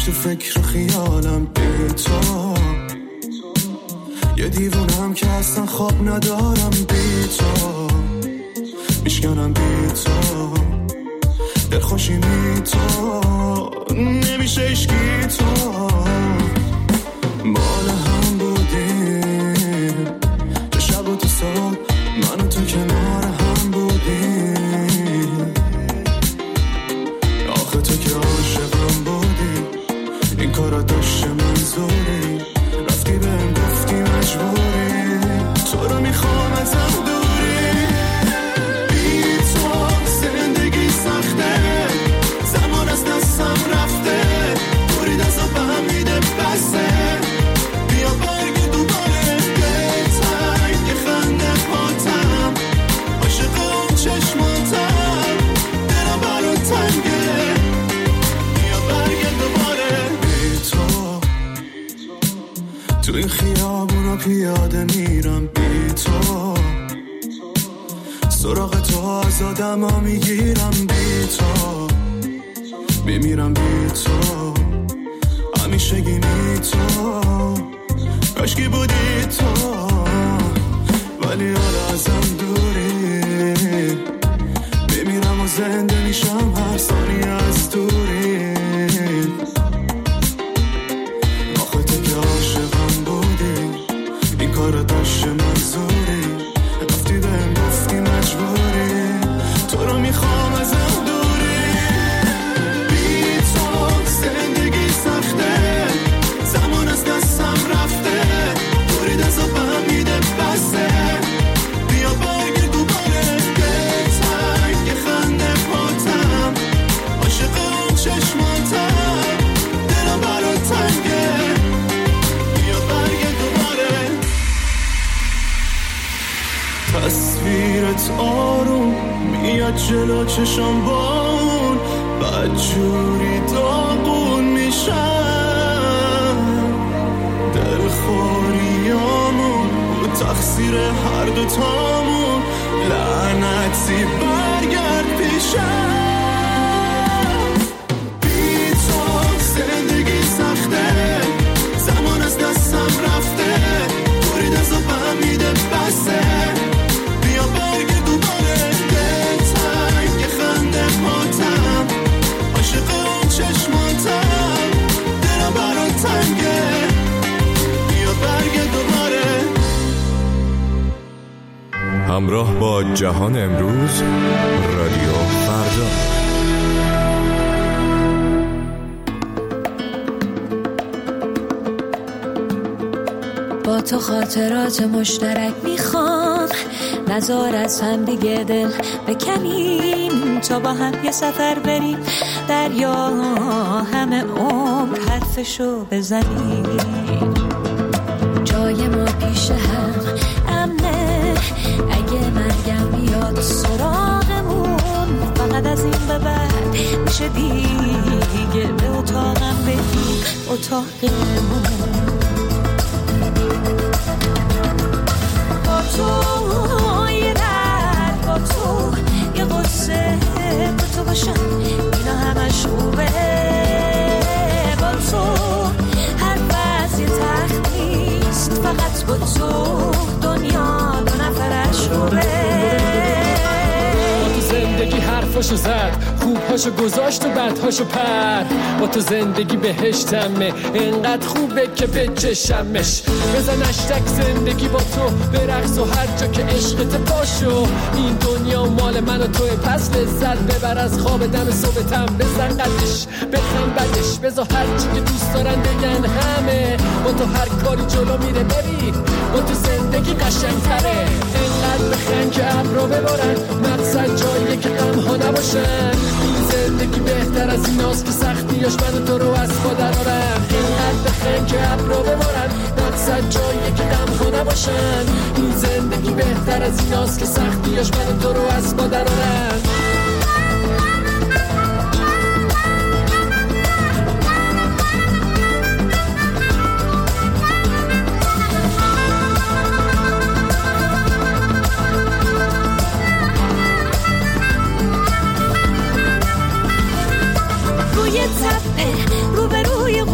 تو فکر و خیالم بی تو، یه دیوونم که اصلا خواب ندارم بی تو، میشکنم بی تو، دلخوشی بی تو، نمیشه اشکی تو، مال هم بودیم تو شب و تو صبح، من و تو کنار هم بودیم، آخه تو که عاشقم بودی، این کارا داشته منظوری، رفتی بهم گفتی مجبوری، تو رو میخوام ازم دوری، بی تو زندگی سخته، زمان از دستم رفته، برید از آب هم میده بسته، بیا برگ دوباره بهتر که خنده پاتم، عاشق اون چشماتم، دلم برات تنگه، بیا برگ دوباره بی تو، تو این خیابونا پیاده میرم بی تو، سراغ تو از آدم ها میگیرم بی تو، میمیرم بی تو، همیشه گینی تو، کاشکی بودی تو، ولی حالا ازم دوری، میمیرم و زنده میشم هر ثانیه از دوری، آخه تو که عاشقم بودی، این کار داشته منظوری، رفتی بهم گفتی مجبوری، تو رو میخوام ازم دوری، بی تو زندگی سخته، زمان از دستم رفته، برید از آب هم میده بسته، بیا برگرد دوباره بهتر که خنده پاتم، عاشق اون چشماتم، دلم برات تنگه، بیا برگرد دوباره، تصویرت آروم میاد جلو چشم بون، بدجوری داغون میشم، دلخوریامون بود تقصیر هر دوتامون، لعنتی برگرد پیشم، بی تو زندگی سخته، زمان از دستم رفته، برید از آب هم میده بسته، بیا برگرد دوباره بهتر که خنده پاتم، عاشق اون چشماتم، دلم برات تنگه، بیا برگرد دوباره. همراه با جهان امروز، رادیو فردا. با تو خاطرات مشترک میخوام، نذار از هم دیگه دل بکنیم، تا با هم یه سفر بریم دریا، همه عمر حرفشو بزنیم، جای ما پیش هم امنه، اگه مرگم بیاد سراغمون، فقط از این به بعد میشه دیگه به اتاقم بریم، اتاقمون، با تو یه درد، با تو یه قصه، با تو باشم اینا همش خوبه، با تو هر وضع یه تخت نیست، فقط با تو دنیا دو نفرش خوبه، با تو زندگی حرفاشو زد، خوبهاشو گذاشت و بدهاشو پر، با تو زندگی بهشتمه، انقدر خوبه که بچشمش، بزن اشتک زندگی با تو برقص و هر جا که عشقت پاشو، این دنیا مال من و توی، پس لذت ببر از خواب دم صبحتم، بزن قدش بخم بدش، بذار هر چی که دوست دارن بگن همه، با تو هر کاری جلو میره، ببین با تو زندگی قشنگتره، انقدر بخن که ابرو ببارن، مقصد جاییه که غمها نباشن، این زندگی بهتر از ایناست که سختیاش من و تو رو از پا درارن، اینقدر بخن که ابرو ببارن، مقصد جاییه که غمها نباشن، این زندگی بهتر از ایناست که سختیاش من و تو رو از پا درارن. روی تپه روبروی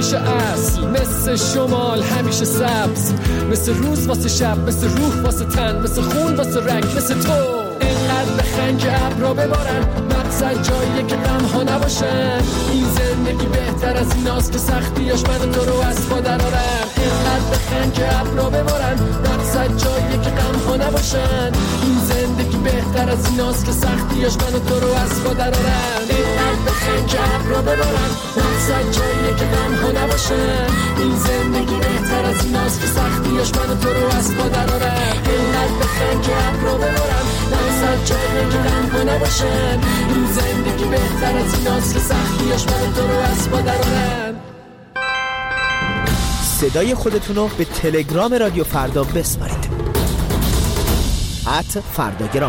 همیشه اصل، مثل شمال همیشه سبز، مثل روز واسه شب، مثل روح واسه تن، مثل خون واسه رگ، مثل تو. اینقدر بخند که ابرا ببارن، مقصد جاییه که غم ها نباشن. این زندگی بهتر از ایناست که سختیاش من تو رو از پا درارن. اینقدر بخند که ابرا ببارن، مقصد جاییه که غم ها نباشن. این زندگی بهتر از ایناست که سختیاش من تو رو از پا درارن. اینقدر بخند که ابرا ببارن، مقصد جاییه که غم ها نباشن. این زندگی بهتر از ایناست که سختیاش من تو رو از پا درارن. اینقدر بخند که ابرا ببارن، مقصد جاییه که غم ها نباشن. این زندگی بهتر از ایناست که سختیاش من تو رو از پا درارن. صدای خودتون رو به تلگرام رادیو فردا بسپارید. @فرداگرام.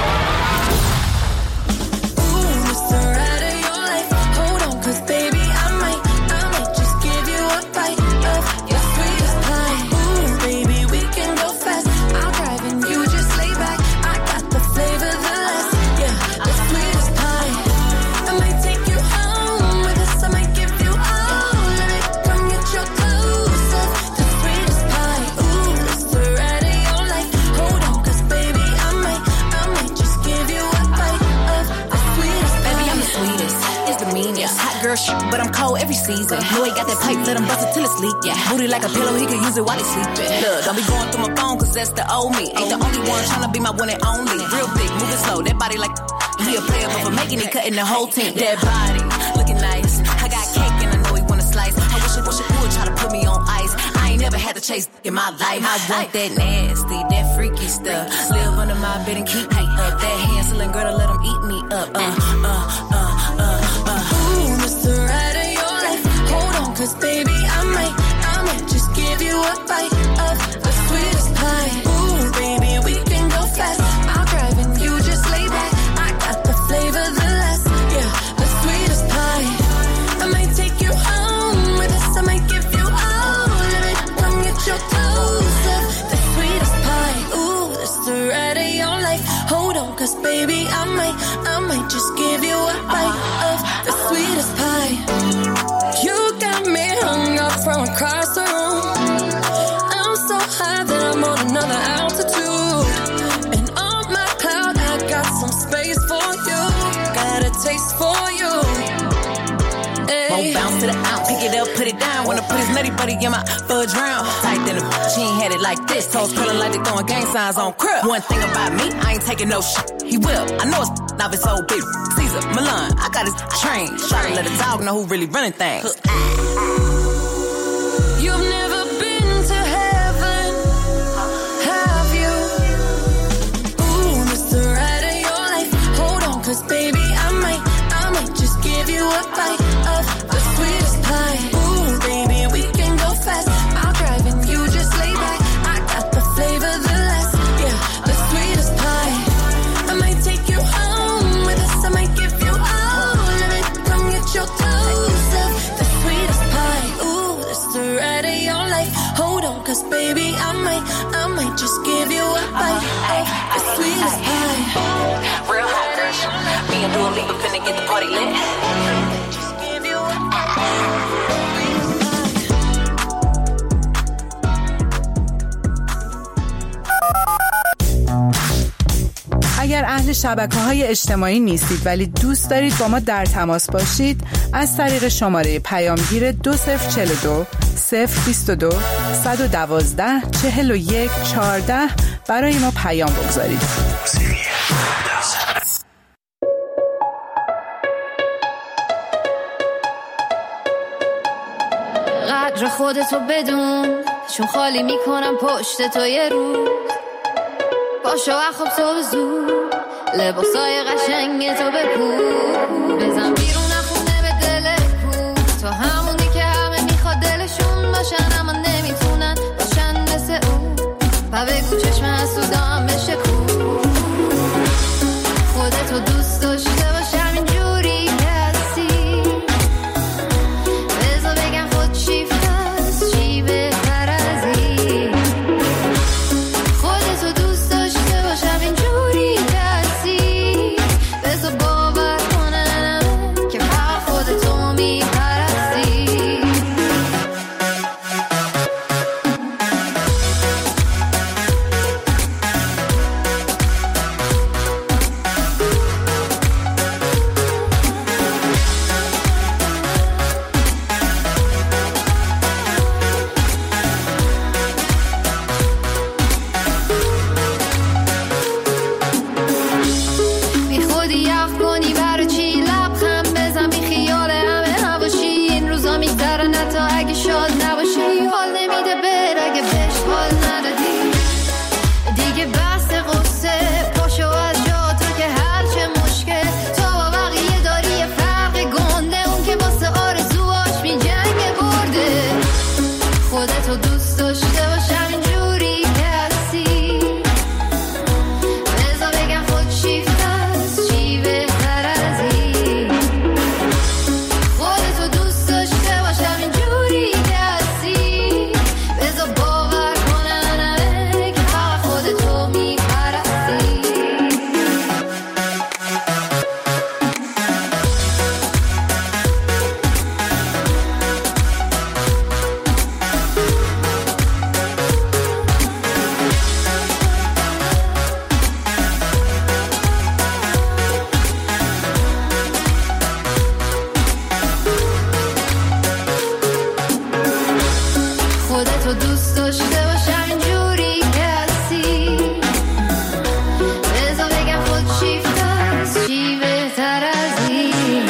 But I'm cold every season. Know he got that pipe, let him bust it till it's leak. Yeah, booty like a pillow, he can use it while he sleeping. Look, don't be going through my phone, cause that's the old me. Ain't the only one tryna be my one and only. Real big, moving slow, that body like he a player, but for making it, cutting the whole team. That body, looking nice. I got cake and I know he wanna slice. I wish it would try to put me on ice. I ain't never had to chase in my life. I want that nasty, that freaky stuff. Live under my bed and keep me up. That Hansel and Gretel, let him eat me up. Mr. Right of your life, hold on, cause baby, I might just give you a bite of the sweetest pie. Ooh, baby, we can go fast. I'll drive and you just lay back. I got the flavor, the last, yeah, the sweetest pie. I might take you home with us, I might give you all of it. Come get your toes up, the sweetest pie. Ooh, that's the ride of your life. Hold on, cause baby, I might just give you a bite of the sweetest pie. You got me hung up from across the room. I'm so high that I'm on another altitude. And on my cloud, I got some space for you. Got a taste for you. Won't bounce to the out, pick it up, put it down. Wanna put his nutty buddy in my fudge round. Tight than a she ain't had it like this. Toes curling like they throwing gang signs on crib. One thing about me, I ain't taking no shit. He will, I know it's now it's so big. Caesar, Milan, I got his train. Try to let a dog know who really running things. You've never been to heaven, have you? Ooh, Mr. Right of your life. Hold on, cause baby, I might just give you a bite of the sweetest pie. Ooh, baby, we can go fast. I'll drive and you just lay back. I got the flavor, the last, yeah, the sweetest pie. I might take you home with us, I might give you all of it. Come get your toes up, the sweetest pie. Ooh, that's the ride of your life. Hold on, cause baby, I might just give you a bite of the sweetest pie. Real hot girl, me and Dua Lipa finna get the party lit. Just give you a اگر اهل شبکه‌های اجتماعی نیستید ولی دوست دارید با ما در تماس باشید، از طریق شماره پیامگیر 2042 022 112 41 14 برای ما پیام بگذارید. قدر خودتو بدون، چون خالی میکنم پشت تو یه روز. باشو اخواب تو زود، لباسای قشنگ تو بپوش. بزن بیرون خونه به دل کو، تو همونی که همه میخواد دلشون باشن اما نمیتونن باشن مثل اون. و بگو چشم حسودام بشه کو، خودتو دوست داشته باش همینجوری که هستی. بذار بگم خود چی فست چی بهتر از این. خودتو دوست داشته باش همینجوری که هستی. بذار باور کنن اگه شاد نباشی حال نمیده بر اگه بهش حال ندادی دیگه بحث قصه پاشو از جا تو که هر چه مشکل تو با بقیه داری یه فرق گنده اون که واسه آرزوهاش می جنگ برده خودتو دوست داشته باش همینجوری که هستی بذار بگم خود شیفت هست چی بهتر از این خودتو دوست داشته باش همینجوری که هستی بذار باور کنن همه که فقط خودتو میپرستی خودتو دوست داشته باش همینجوری که هستی بذار بگم خود شیفت هست چی بهتر از این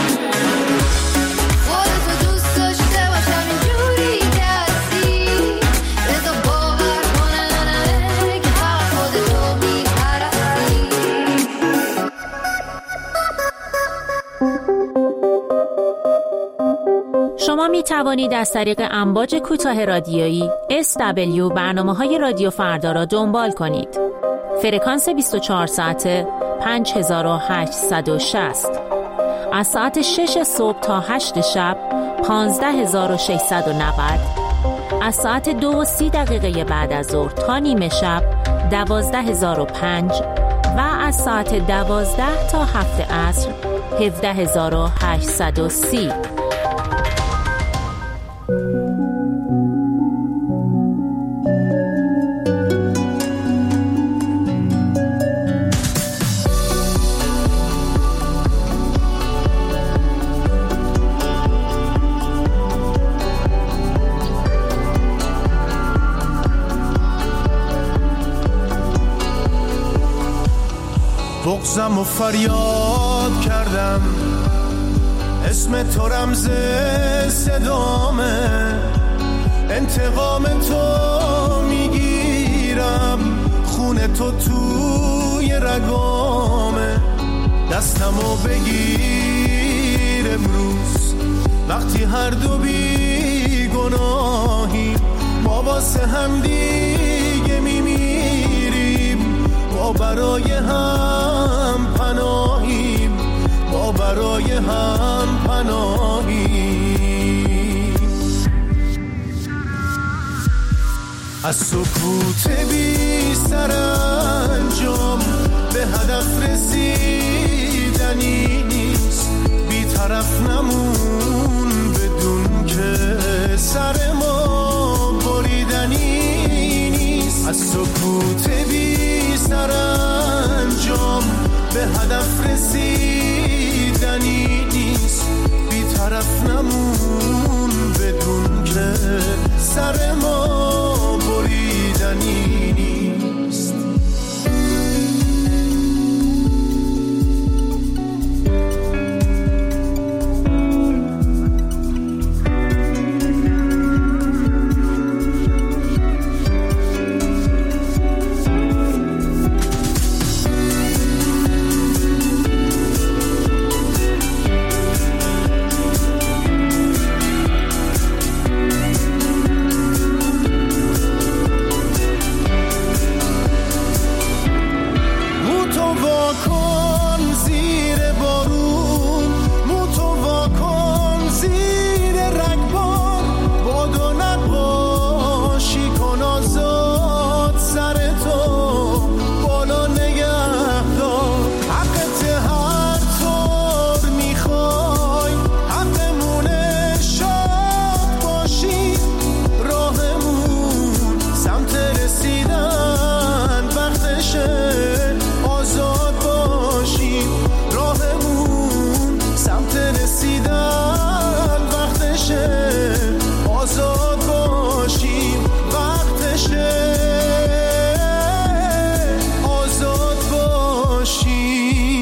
خودتو دوست داشته باش همینجوری که هستی بذار باور کنن همه که فقط خودتو میپرستی شما می توانید از طریق امواج کوتاه رادیویی SW برنامه‌های رادیو فردا را دنبال کنید. فرکانس 24 ساعته 5860. از ساعت 6 صبح تا 8 شب 15690. از ساعت 2:30 بعد از ظهر تا نیمه شب 12005 و از ساعت 12 تا 7 عصر 17830. بغضم و فریاد کردم اسم تو رمز صدامه انتقام تو میگیرم خون تو توی رگامه دستمو بگیر امروز وقتی هر دو بی گناهیم ما واسه هم دیگه میمیریم ما برای هم پناهیم ما برای هم پناهیم از سکوت بی سرانجام به هدف رسیدنی نیست بی طرف نمون بدون که سر ما بریدنی نیست از سکوت بی سرانجام به هدف رسیدنی نیست بی طرف نمون بدون که سر ما بریدنی نیست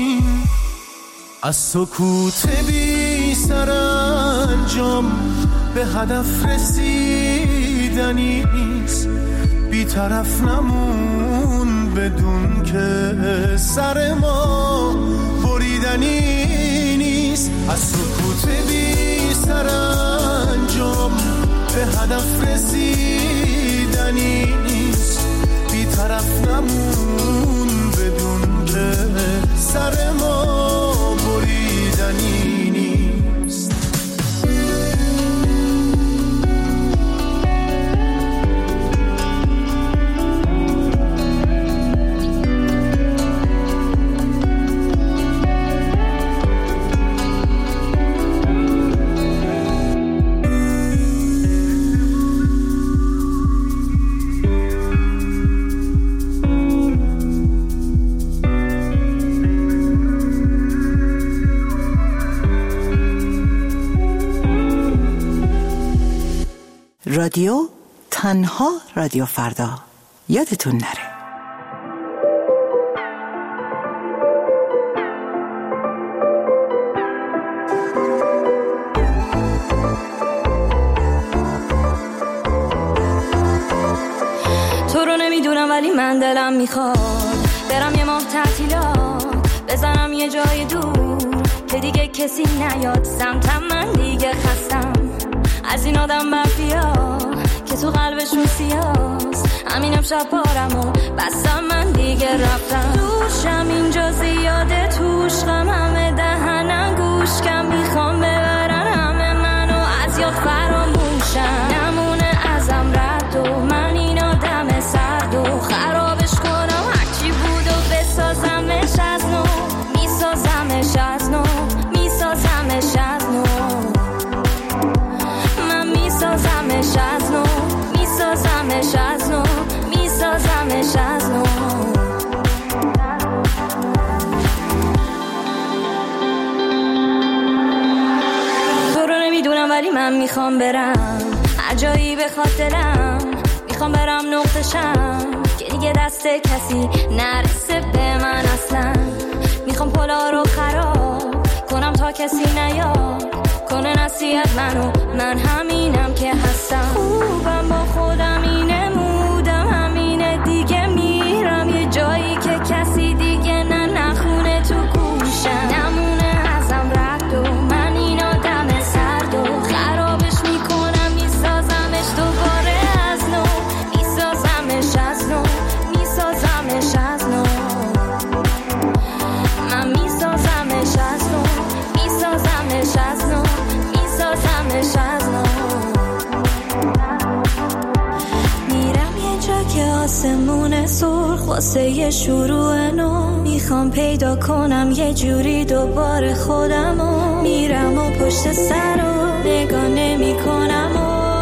از سکوت بی سرانجام به به هدف رسیدنی نیست، بی‌طرف نمون بدون که سر ما بریدنی نیست. از سکوت بی سرانجام به هدف رسیدنی نیست، بی‌طرف نمون بدون که سر ما بریدنی نیست. رادیو تنها رادیو فردا، یادتون نره. تو رو نمیدونم ولی من دلم میخواد برم یه ماه تعطیلات، بزنم یه جای دور که دیگه کسی نیاد سمتم. من دیگه خستم از این آدم مافیا که تو قلبشون سیاست. همینم شب پارم و بستم، من دیگه رفتم. دوشم اینجا زیاده، توش غم همه دهنم گوش کم، میخوام ببرن همه منو از یاد فراموشم. نمونه ازم رد و من این آدم سرد و خرابش کنم هرچی بود و بسازمش از نو، میسازمش از نو، میسازمش از نو، میسازمش از نو، میسازمش از نو، میسازمش از نو. تو رو نمیدونم ولی من میخوام برم هر جایی بخواد دلم، میخوام برم نقطشم که دیگه دست کسی نرسه به من اصلا. میخوام پلا رو خراب کنم تا کسی نیاد کنه نصیحت منو، من همینم که هستم. خوبم با خودم اینه، مودم همینه دیگه، میرم یه جایی که کسی دیگه نخونه تو گوشم. نمونه ازم رد و من این آدم سرد و خرابش میکنم، میسازمش دوباره از نو، میسازمش از نو، میسازمش از نو، من میسازمش از نو، میسازمش از نو، میسازمش از نو. میرم یه جا که آسمون سرخ واسه یه شروع نو، میخوام پیدا کنم یه جوری دوباره خودمو. میرم و پشت سر رو نگاه نمی کنم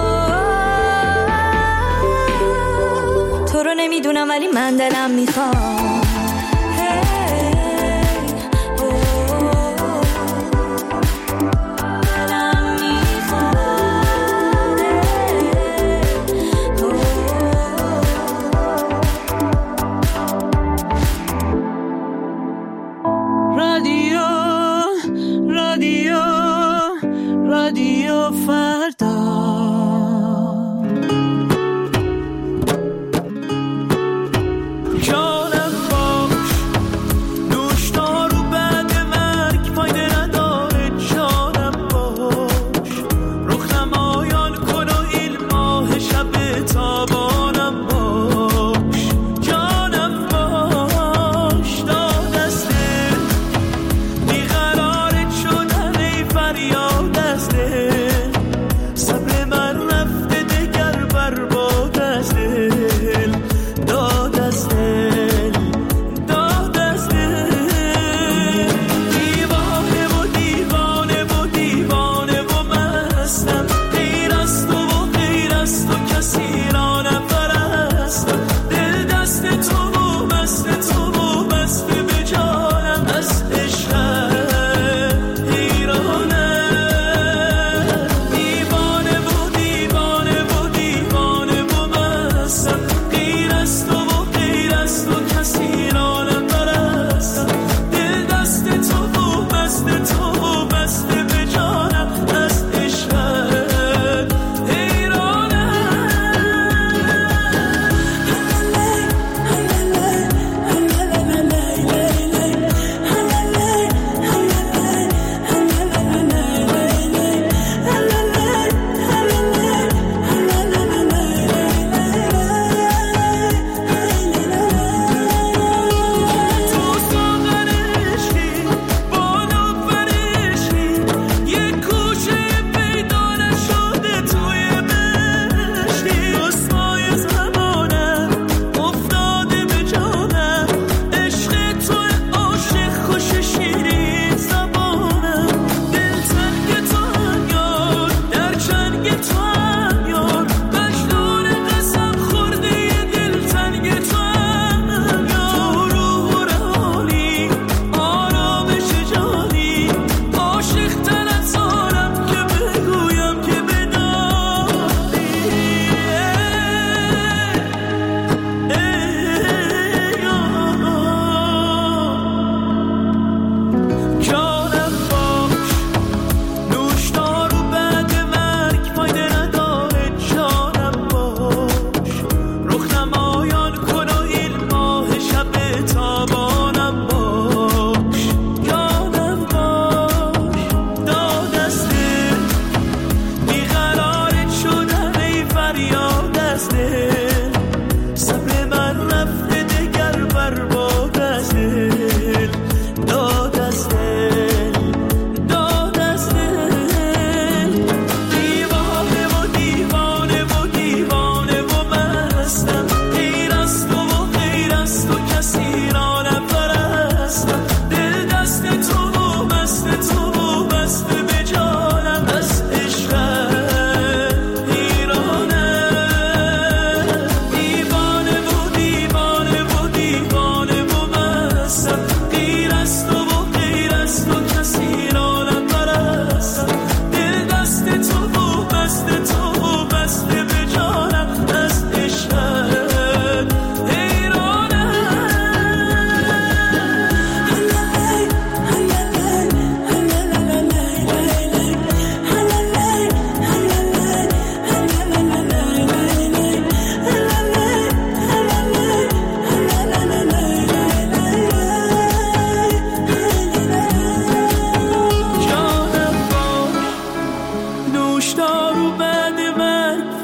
تو رو نمیدونم ولی من دلم میخوام رادیو فردا. جانم با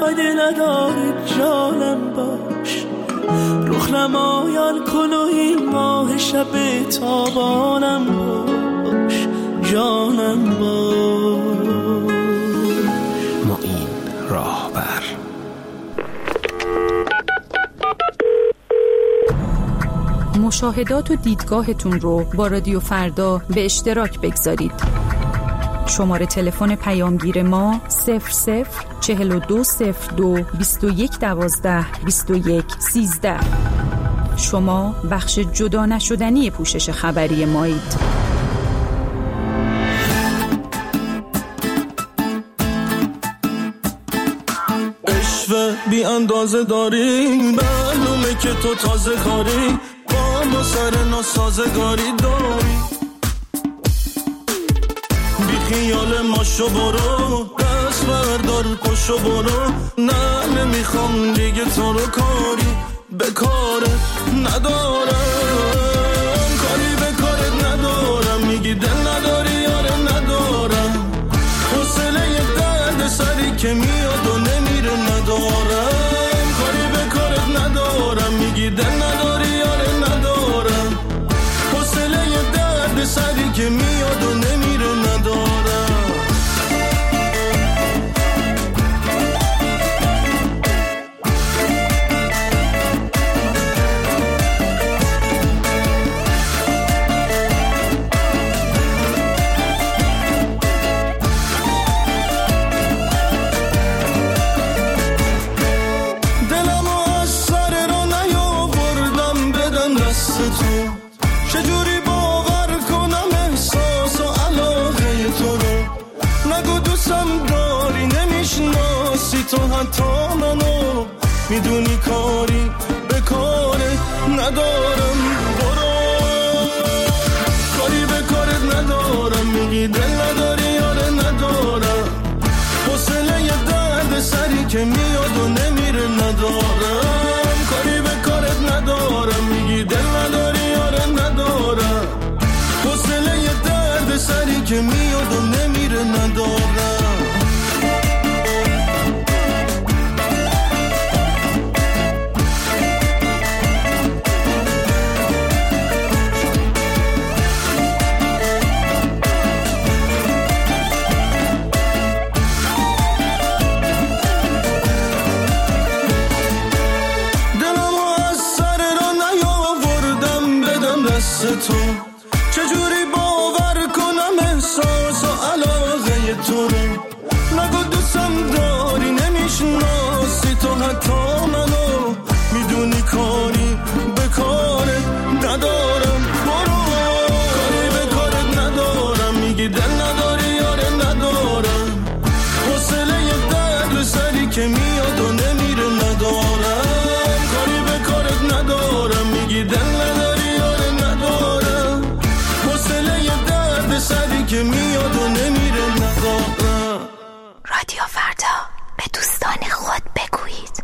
فایده نداره جانم باش، رخ نمایان کن و این ماه شب تابانم باش، جانم باش. ما این راهبر. مشاهدات و دیدگاهتون رو با رادیو فردا به اشتراک بگذارید. شماره تلفن پیامگیر ما 00420221122113. شما بخش جدا نشدنی پوشش خبری مایید. عشق بی اندازه داری، معلومه که تو تازه کاری، با سر ناسازگاری داری. بی خیال ماشو برو، دست بردار پشو برو، نه نمیخوام دیگه تو رو کاری به کاره ندارم، کاری به کارت ندارم، میگی دل نداری یاره ندارم، حوصله یه درد سری که میاد و نمیره ندارم، کاری به کارت ندارم، میگی دل نداری یاره ندارم، حوصله یه درد سری که میاد و نمیره ندارم. چجوری باور کنم احساس و علاقه تو رو، نگو دوستم داری نمیشناسی تو حتی منو، میدونی کاری به کارت ندارم، برو کاری به کارت ندارم، میگی دل نداری یاره ندارم، حوصله یه درد سری که میاد و نمیره ندارم، کاری به کارت ندارم، میگی دل نداری یاره ندارم، حوصله یه درد سری که میاد و نمیره ندارم. تو چجوری باور کنم احساس و علاقه تو رو، نگو دوستم داری نمیشناسی تو حتی منو، میدونی کاری به کارت ندارم، برو کاری به کارت ندارم، میگی دل نداری یاره ندارم، حوصله یه درد سری که میاد و نمیره ندارم، کاری به کارت ندارم، میگی دل نداری سری که میاد و نمیره ندارم. رادیو فردا، به دوستان خود بگویید.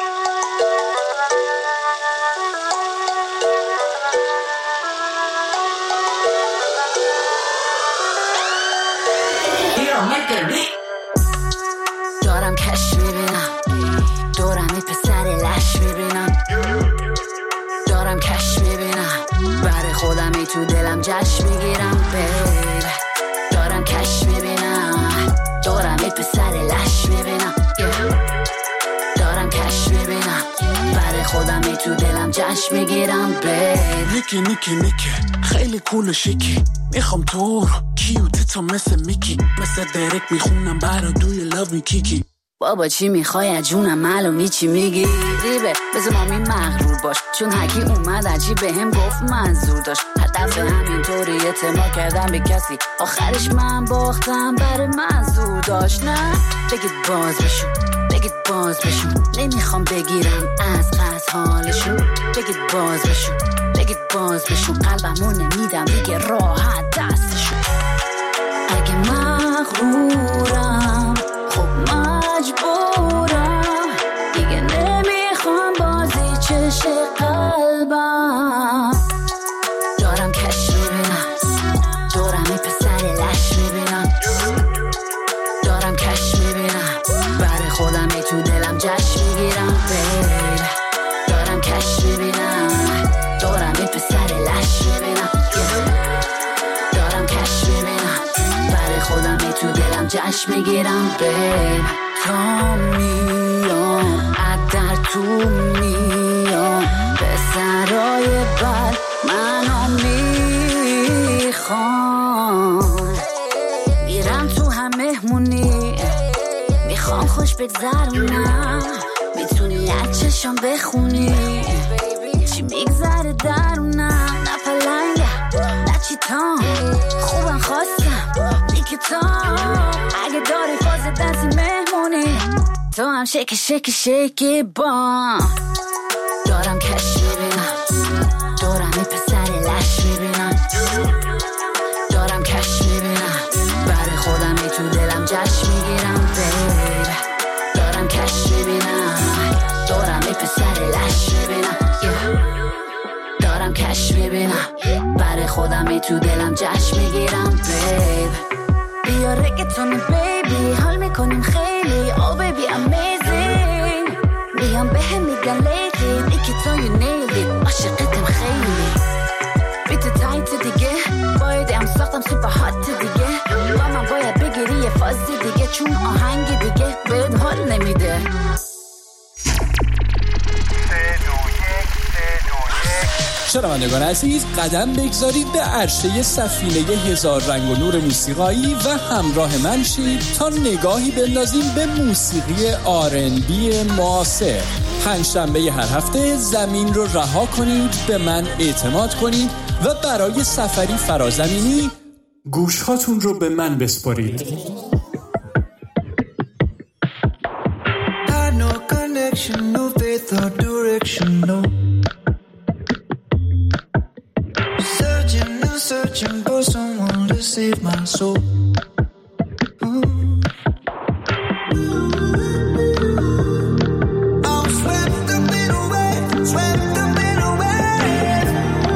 دارم کش میبینم، دورم این پسر لش میبینم، دارم کش میبینم، برای خودم ای تو دلم جشن میگیرم، دارم کش میبینم، دورم ای پسر لش میبینم، دارم کش میبینم، برای خودم ای تو دلم جشن میگیرم، نیکی خیلی کول و شیکی، میخوام تو رو کیوتتا مثل میکی، مثل درک میخونم برا دوی لو می کیکی، بابا چی میخوای از جونم معلومی چی میگی ریبه، بذار مامی مغرور باش، چون حکی اومد عجیب به هم گفت منظور داشت، هدف همینطوری اعتماد کردم به کسی، آخرش من باختم برای منظور داشت، نه بگید باز بشون نمیخوام بگیرم از قصد حالشون، بگید باز بشون قلبمو نمیدم دیگه راحت دستشون، اگه مغرورم خب مجبورم دیگه نمیخوام بازی چش قلبم، دارم کش میبینم، دورم این پسر لش میبینم، دارم کش میبینم، برای خودم ای تو دلم جشن میگیرم بیب دارم کش میبینم دورم این پسر لش میبینم دارم کش میبینم برای خودم تو دلم جشن میگیرم بیب تا میام در تو میام پسرای بد منو میخوان میرم تو هم مهمونی میخوام خوش بگذرونم میتونی از چشم بخونی چی میگذره درونم نه پلنگم نه چیتام خوبم خواستم بیکتام اگه داری فاز دنسی مهمونی تو هم شیکی شیکی شیکی بام دارم کش میبینم دورم این پسر لش میبینم دارم کش میبینم برای خودم تو دلم جشن میگیرم بیب دارم کش میبینم دورم این پسر لش میبینم دارم کش میبینم برای خودم تو دلم جشن میگیرم بیب بیا رگتون بیبی حال میکنیم خیلی oh baby amazing میام بهم میگن لیلی دیگه تو you nailed it عاشقتم خیلی بیت تایت دیگه بایدم ساختم سوپر هات دیگه با من باید بگیری یه فازی دیگه چون آهنگ دیگه بهت حال نمیده شنوندگان عزیز قدم بگذارید به عرشه سفینه هزار رنگ و نور موسیقایی و همراه من شید تا نگاهی بندازیم به موسیقی آرنبی معاصر. پنجشنبه هر هفته زمین رو رها کنید، به من اعتماد کنید و برای سفری فرازمینی گوشهاتون رو به من بسپارید. Searching for someone to save my soul. I'm swept up in a wave, swept up in a wave.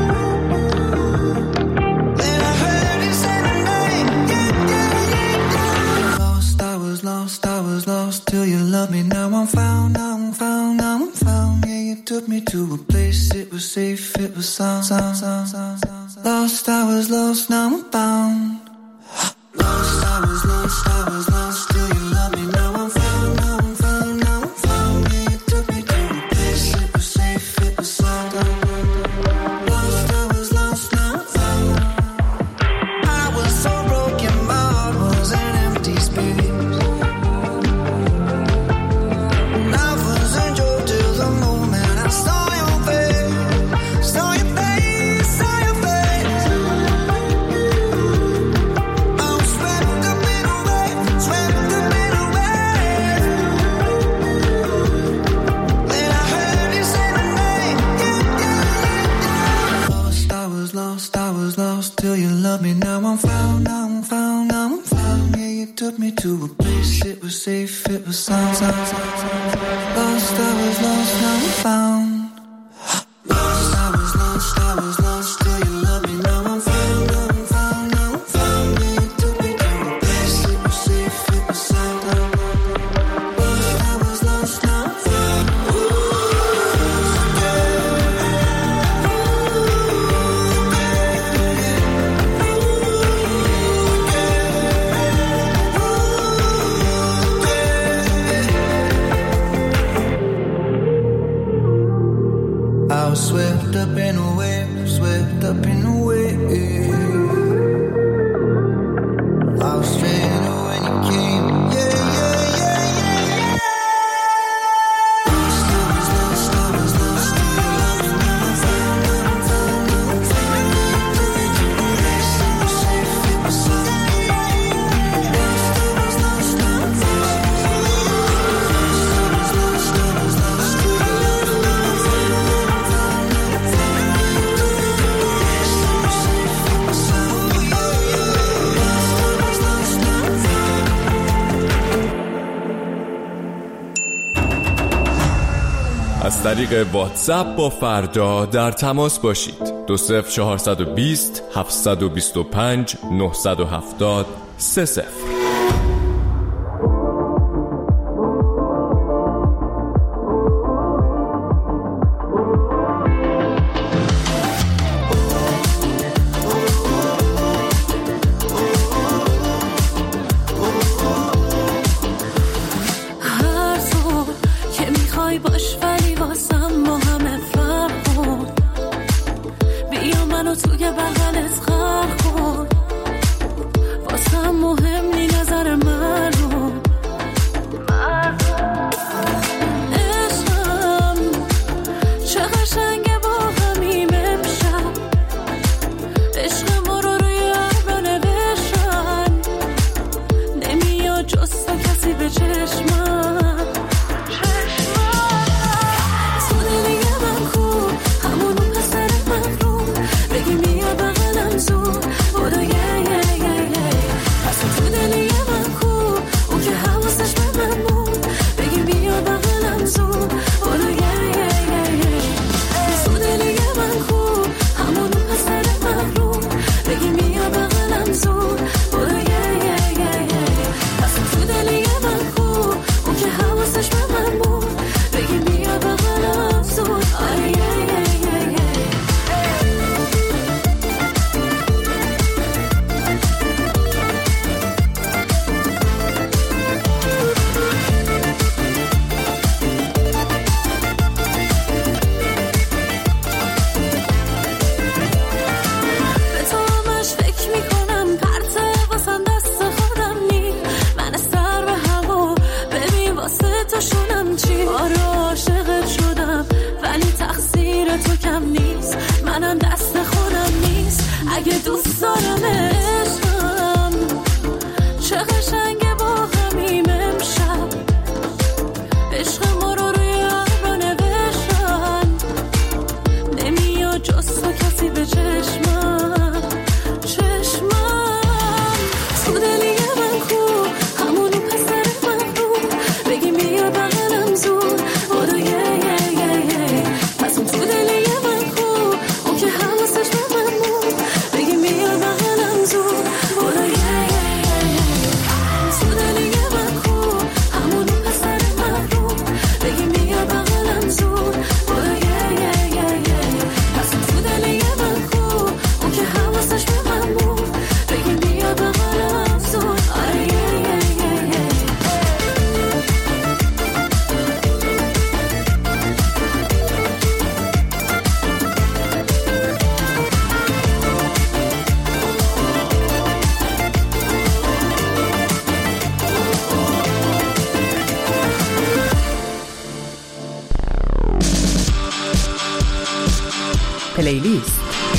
Then I heard you say my name, yeah, yeah, yeah, yeah. Lost, I was lost till you loved me. Now I'm found, now I'm found, now I'm found. Yeah, you took me to a place, it was safe, it was sound, sound, sound, sound, sound. Lost, I was lost, now I'm found. Lost, I was lost till you loved me. Now I'm found, now I'm found, now I'm found. Yeah, you took me to a place, it was safe, it was sound. Lost, I was lost, now I'm found. I was so broken, my heart was an empty space. And I was enjoyed till the moment I saw your face, saw your face, saw your face. I'm swept up in a wave, swept up in a wave. Then I heard you say my name, yeah, yeah, yeah, yeah. Lost, I was lost till you loved me. Now I'm found, now I'm found, now I'm found. Yeah, you took me to a place, it was safe, it was sound, sound, sound, sound. Lost, I was lost, now I'm found. Lost, I was lost till you loved me. Now I'm found, now I'm found, now I'm found. Yeah, you took me to a place, it was safe, it was sound. Lost, I was lost, now I'm found. I was swept up in a wave, swept up in a wave. I was straight when you came, yeah, yeah, yeah, yeah, yeah. Lost, I was lost, I was lost till you loved me. Now I'm found, now I'm found, now I'm found. Took me to a place, it was safe, it was sound. Lost, I was lost, now I'm found. Lost, I was lost, I was lost till you loved me. Now I'm found, now I'm found, now I'm found. Took me to a place, it was safe, it was sound. Lost, I was lost, now I'm found. از طریق واتساپ با فردا در تماس باشید. 20420 725 970 30. میخوای باش ولی واسم با همه فرق کن. بیا منو توی بغلت غرق کن. واسم مهم نی نظر مردم. عشقم چه قشنگه با همیم امشب. عشق ما رو روی ابرا نوشتن. نمیاد جز تو کسی به چشمم. تو دلی من کو همونو پسر مغرور. بگی میاد بغلم زور. برو پس تو دلی من کو اون که حواسش به من بود. بگی میاد بغلم زور. برو تو دلی من کو همونو پسر مغرور. بگی میاد بغلم زور. برو پس تو دلی من کو اون که حواسش به من بود. بگی میاد بغلم زور. تو کم نیست منم دست خودم نیست. اگه دوست دارم عشقم چه قشنگه با همیم امشب. عشق ما رو روی ابرا نوشتن. نمیاد جز تو کسی به چشمم. تو دلی من کو همونو پسر مغرور. بگی میاد بغلم زور. برو تو دلی من کو اون که حواسش به من بود. بگی میاد بغلم زور. برو تو دلی من کو همونو پسر مغرور. بگی میاد بغلم زور. برو پس تو دلی من کو اون که حواسش به من بود. بگی میاد بغلم زور. پلیلیست.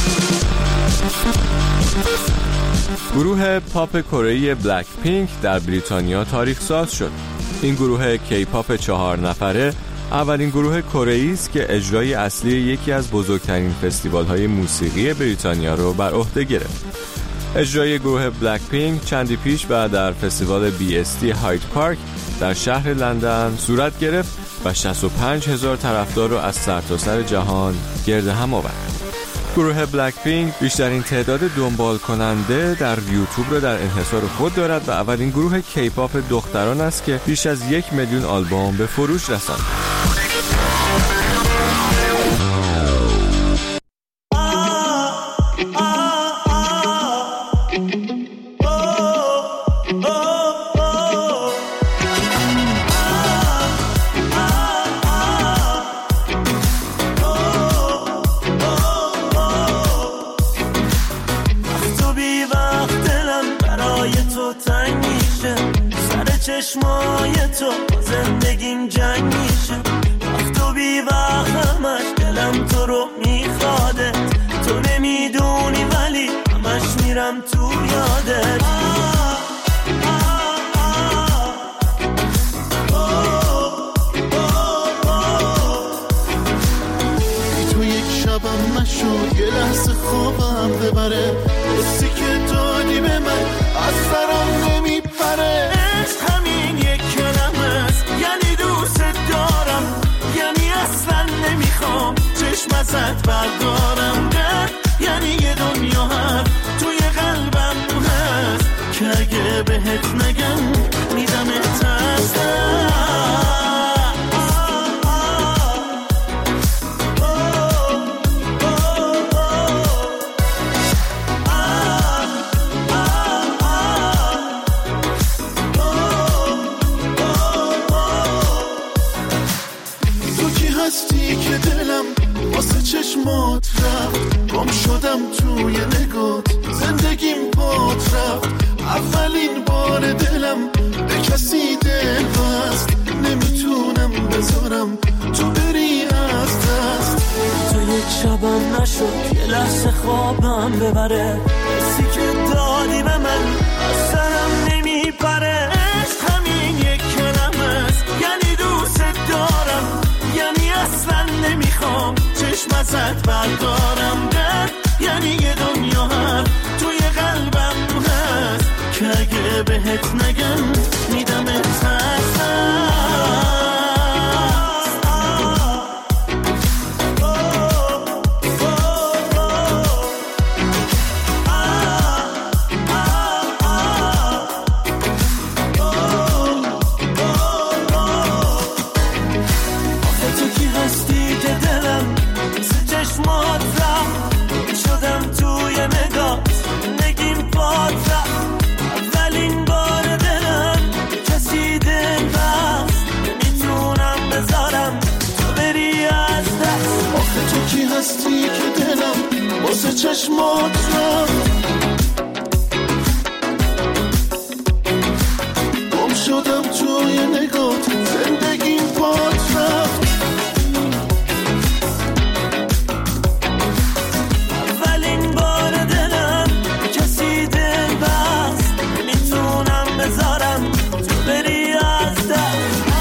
گروه پاپ کره‌ای بلک پینک در بریتانیا تاریخ ساز شد. این گروه کی پاپ 4 نفره اولین گروه کره‌ای است که اجرای اصلی یکی از بزرگترین فستیوال‌های موسیقی بریتانیا رو بر عهده گرفت. اجرای گروه بلک پینک چندی پیش بعد در فستیوال BST هاید پارک در شهر لندن صورت گرفت و 65,000 طرفدار رو از سرتاسر جهان گرد هم آورد. گروه بلک پینک بیشترین تعداد دنبال کننده در یوتیوب را در انحصار خود دارد و اولین گروه کی پاپ دختران است که بیش از 1 میلیون آلبوم به فروش رساند. چشمای تو زندگیم جنگ میشه. وقت و بی وقت همش دلم تو رو میخواده. تو نمیدونی ولی همش میرم تو یادت. تو یک شبم نشد یه لحظه خوابم ببره. حسی که دادی به من از سرم نمیپره. همین یک کلمه است یعنی دوست دارم. یعنی اصلا نمیخوام چشم ازت بردارم. یعنی یه دنیا هم توی قلبم هست که اگه بهت نگم میدم هستی که دلم واسه چشمات رفت، گم شدم توی نگات، زندگیم پات رفت. اولین بار دلم به کسی دل بست، نمیتونم بذارم تو بری از دست. تو یک شبم نشد یه لحظه خوابم ببره، حسی که دادی به من از سرم نمیپره. عشق همین یک کلمه است، یعنی دوست دارم، یعنی اصلا نمیخوام چشم ازت بردارم. درد یعنی یه دنیا هم توی قلبم هست که اگه بهت نگم میدمت هست. که دلم واسه چشمات رفت، گم شدم توی نگات، زندگیم پات رفت. اولین بار دلم کسی دل بست، میتونم بذارم تو بری از دست.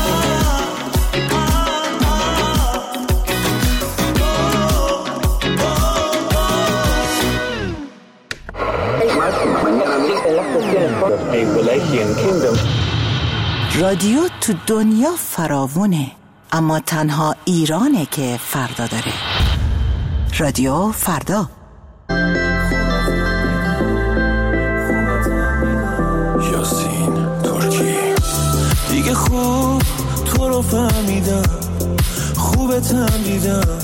رادیو تو دنیا فراوونه، اما تنها ایرانه که فردا داره. رادیو فردا. یاسین ترکی. دیگه خوب تو رو فهمیدم، خوبتم دیدم،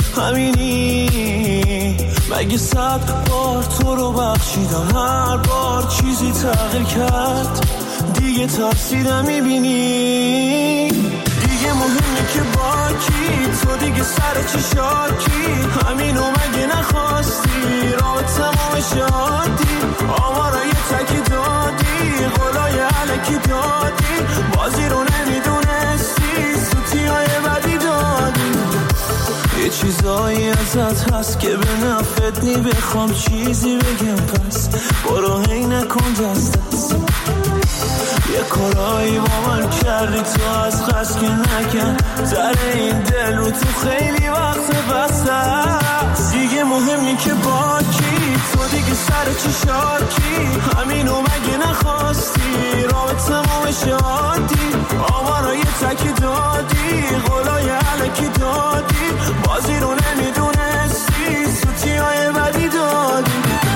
همینی. مگه 100 بار تو رو بخشیدم، هر بار چیزی تغییر کرد، دیگه ترسیدم میبینی. دیگه مهمه که با کی، تو دیگه سر چی شاکی، همینو مگه نخواستی، رابط تمام شادی، آمارای تکی دادی، قولای علکی دادی، بازی رو نمیدونستی، سوتی های بدی دادی. یه چیزایی ازت هست که به نفت نی، بخوام چیزی بگم پس برو هی نکن دست دست. یه کارایی با من کردی تو از قصد که نکن، در این دل رو تو خیلی وقت بسته است. دیگه مهمی که با کی، تو دیگه سر چی شاکی، همینو مگه نخواستی، رابط تمام شادی، آمارای تکی دادی، قولای علکی دادی، بازی رو نمیدونستی، سوتی های بدی دادی.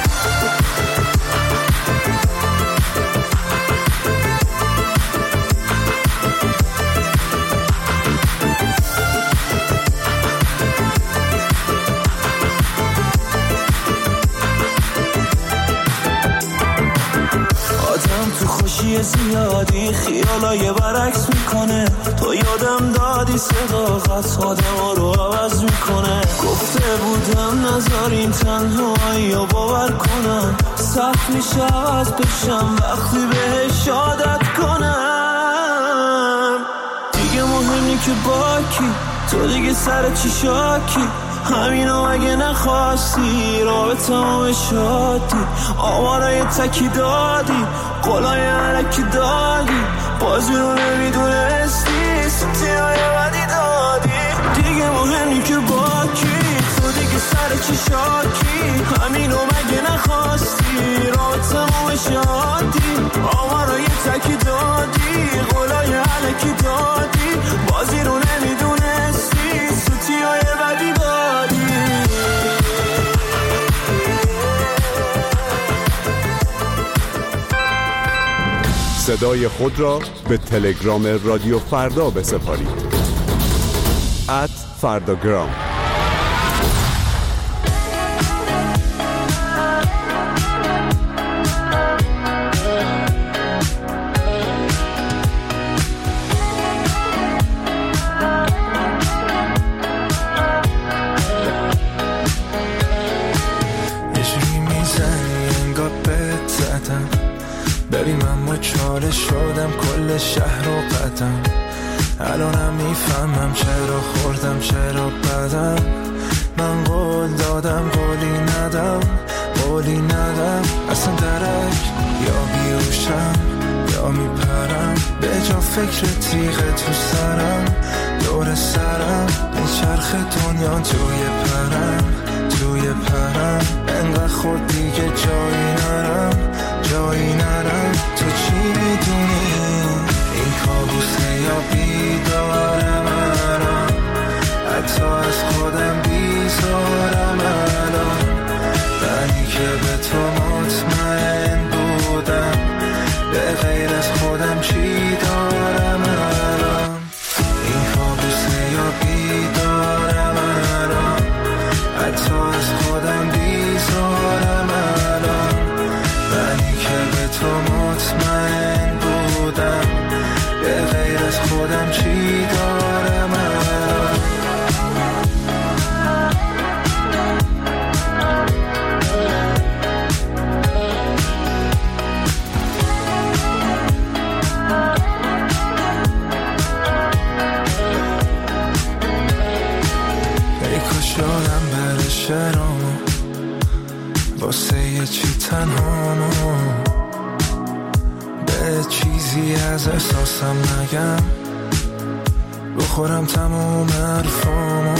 زیادی خیالای برعکس میکنه، تو یادم دادی صداقت آدم رو عوض میکنه. گفته بودم نذارین تنهایی رو باور کنم، سخت میشه عوض بشم وقتی بهش عادت کنم. دیگه مهمی که با کی، تو دیگه سر چی شاکی، همینو اگه نخواستی، رابط تمام شادی، آمارای تکی دادی، قولای علکی دادی، بازی رو نمیدونستی، سوتی های بدی دادی. دیگه مهمی که با کی، تو دیگه سر چی شاکی، همینو مگه نخواستی، رابط تمام شادی، آمارای تکی دادی، قولای علکی دادی، بازی رو نمیدونستی، سوتی های بدی دادی. صدای خود را به تلگرام رادیو فردا بسپارید. @فرداگرام. شدم کل شهر و قدم، الانم میفهمم چرا خوردم چرا بدم. من قول دادم قولی ندم، اصلا درک یا بیوشم یا میپرم، به جا فکر تیغ تو سرم دور سرم، به چرخ دنیا توی پرم، انقدر خود دیگه جایی نرم. تو چی میدونی این کابوسه یا بیدارم الان، حتی از خودم بیزارم الان، منی که به تو مطمئن بودم، به غیر از خودم چی دارم الان. این کابوسه یا بیدارم الان، حتی از خودم بیزارم الان، منی که به تو مطمئن بودم، به غیر از خودم چی دارم الان. یادم بره شرامو واسه یه چی تنهامو، به چیزی از احساسم نگم، بخورم تموم حرفامو،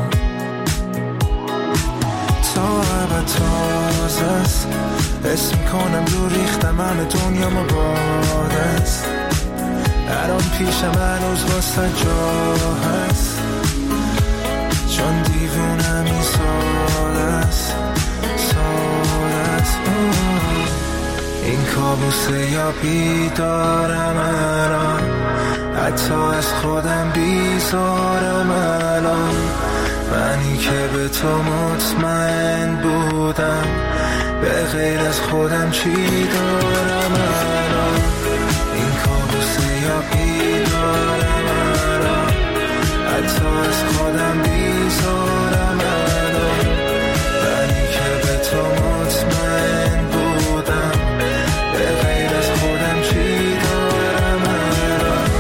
تا ابد تازه است، حس میکنم رو ریختم همه دنیامو باد است، الان پیشم هنوز واسه جا هست، چون دیوونم این ساده است. این کابوسه یا بیدارم الان، حتی از خودم بیزارم الان، منی که به تو مطمئن بودم، به غیر از خودم چی دارم الان. این کابوسه یا بیدارم الان، حتی از خودم بیزارم الان، منی که به تو مطمئن بودم، به غیر از خودم چی دارم الان.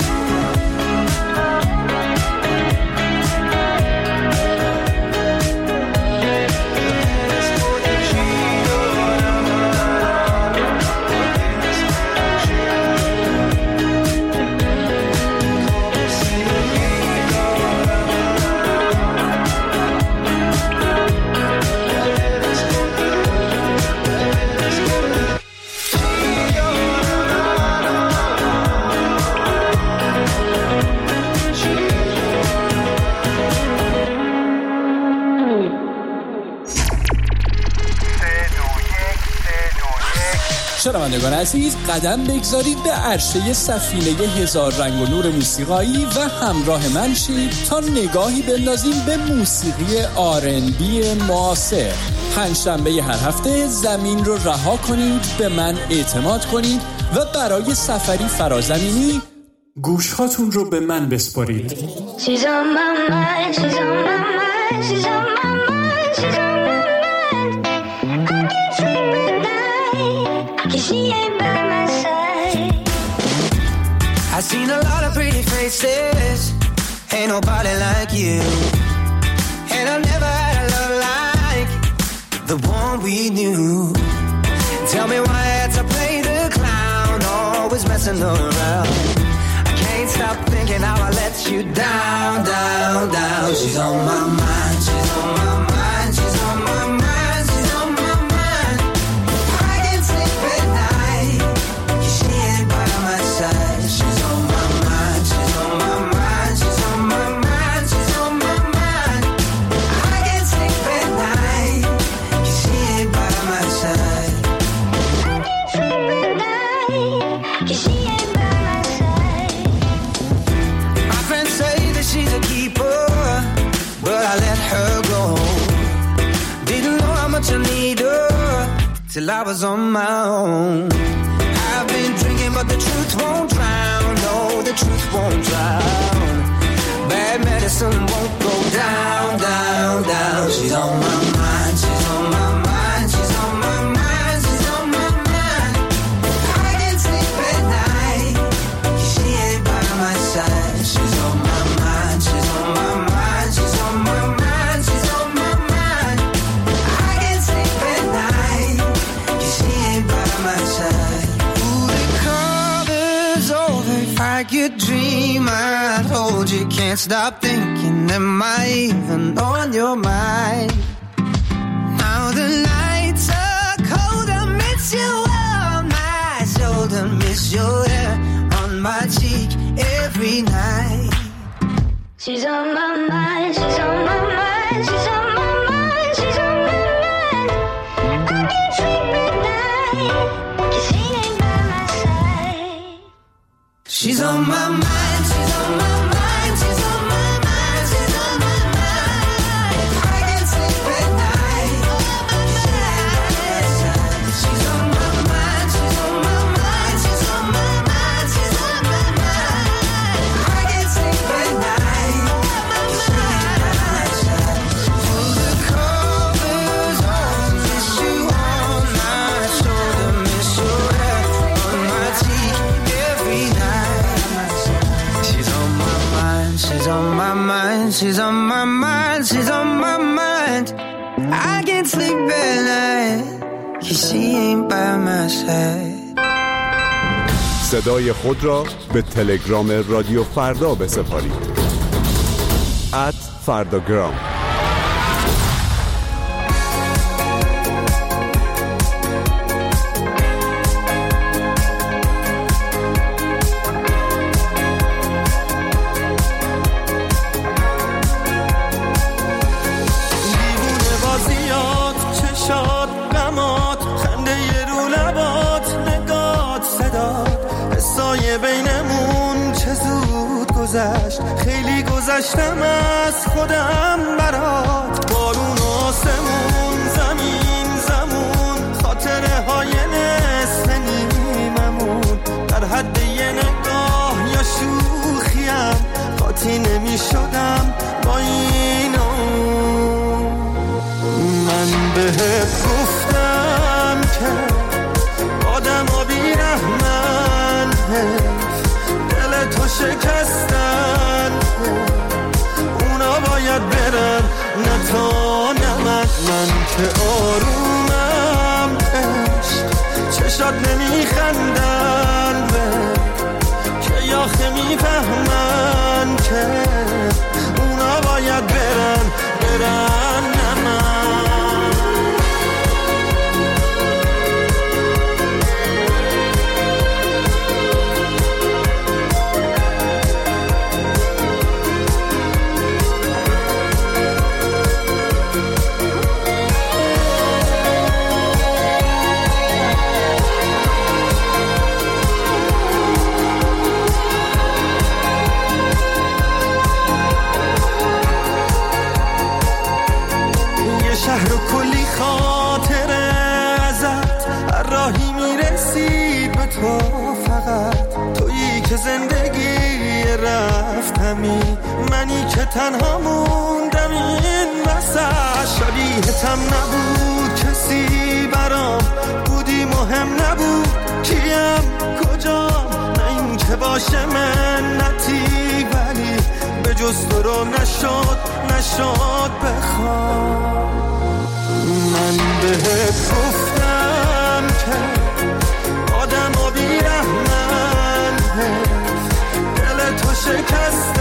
شنوندگان عزیز، قدم بگذارید به عرشه سفینه هزار رنگ و نور موسیقایی و همراه من شید تا نگاهی بندازیم به موسیقی R&B معاصر. پنجشنبه هر هفته زمین رو رها کنید، به من اعتماد کنید و برای سفری فرازمینی گوشهاتون رو به من بسپارید. I've seen a lot of pretty faces, ain't nobody like you, and I never had a love like the one we knew. Tell me why I had to play the clown, always messing around. I can't stop thinking how I let you down, down, down. She's on my mind, she's on my mind, she's on my mind, she's on my mind. I can't sleep at night, 'cause she ain't by my side. She's on my mind, she's on my mind, she's on my mind, she's on my mind. I can't sleep at night, 'cause she ain't by my side. I can't sleep at night, 'cause she ain't by my side. My friends say that she's a keeper, but I let her go. Didn't know how much I need her till I was on my own. I've been drinking, but the truth won't drown. No, the truth won't drown. Bad medicine won't go down, down, down. She's on my mind, she's on my mind, she's on my mind, she's on my mind. I can't sleep at night. your dream, I told you can't stop thinking. Am I even on your mind? Now the nights are cold, I miss you on my shoulder, miss your hair on my cheek every night. She's on my mind, she's on my mind, she's on my mind, she's on my mind. I can't sleep at night, 'cause she ain't by my side. She's on my mind, she's on my mind, she's on my mind, she's on my mind. I can't sleep at night. She's on my mind, she's on my mind, she's on my mind, she's on my mind. I can't sleep at night. Pull the covers on, miss you on my shoulder, miss your hair on my cheek every night. She's on my mind, she's on my mind, she's on my mind, she's on my mind. I can't sleep at night, 'cause she ain't by my side. صدای خود را به تلگرام رادیو فردا بسپارید. @فرداگرام. دیوونه بازیات، چشات، غمات، خنده ی رو لبات، نگات، صدات، حسای بینمون چه زود گذشت. خیلی گذشتم از خودم برات. بارون و آسمون، زمین زمون، خاطره های نصف نیممون، در حد یه نگاه یا شوخیم قاطی نمی شدم با این من بهت گفتم که آدم ها بیرحمن، دل تو شکستن، اونا باید برن نه تا نه من که آرومم عشق، چشات نمیخندن که یاخه میفهمن که اونا باید برن نه من. شهر و کلی خاطره ازت، هر راهی میرسید به تو، فقط تویی که زندگی رفتمی، منی که تنها موندم این وسط. شبیهتم نبود کسی برام، بودی مهم نبود کیم کجام، نه این که باشه منتی، ولی به جز تو رو نشد بخوام. من بهت گفتم که آدم ها بیرحمن، دل تو شکست